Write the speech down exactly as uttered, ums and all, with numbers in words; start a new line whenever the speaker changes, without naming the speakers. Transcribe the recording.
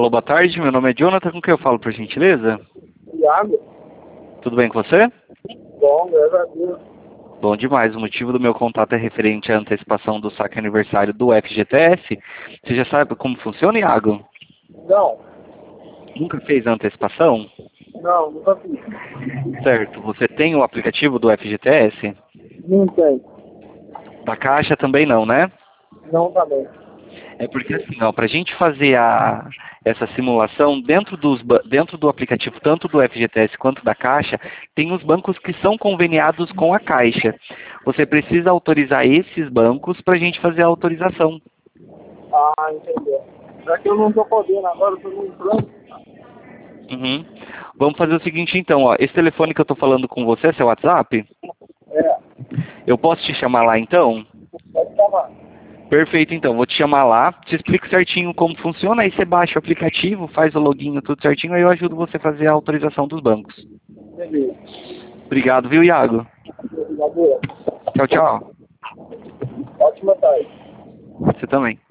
Alô, boa tarde, meu nome é Jonathan, com quem eu falo, por gentileza?
Iago?
Tudo bem com você?
Bom, graças a Deus.
Bom demais, o motivo do meu contato é referente à antecipação do saque aniversário do F G T S. Você já sabe como funciona, Iago?
Não,
Nunca fez a antecipação?
não, nunca fiz.
Certo, você tem o aplicativo do F G T S?
Não tem.
Da Caixa também não, né?
Não também.
É porque assim, ó, pra gente fazer a, essa simulação dentro, dos, ba- dentro do aplicativo, tanto do F G T S quanto da Caixa, tem os bancos que são conveniados com a Caixa. Você precisa autorizar esses bancos pra gente fazer a autorização.
Ah, entendeu. Já que eu não tô podendo agora, eu tô no plano.
Uhum. Vamos fazer o seguinte então, ó, esse telefone que eu tô falando com você é seu WhatsApp?
É,
Eu posso te chamar lá então?
pode chamar.
Perfeito, então, vou te chamar lá, te explico certinho como funciona, aí você baixa o aplicativo, faz o login tudo certinho, aí eu ajudo você a fazer a autorização dos bancos.
Beleza.
Obrigado, viu, Iago?
Obrigado.
Tchau, tchau.
Ótima tarde.
Você também.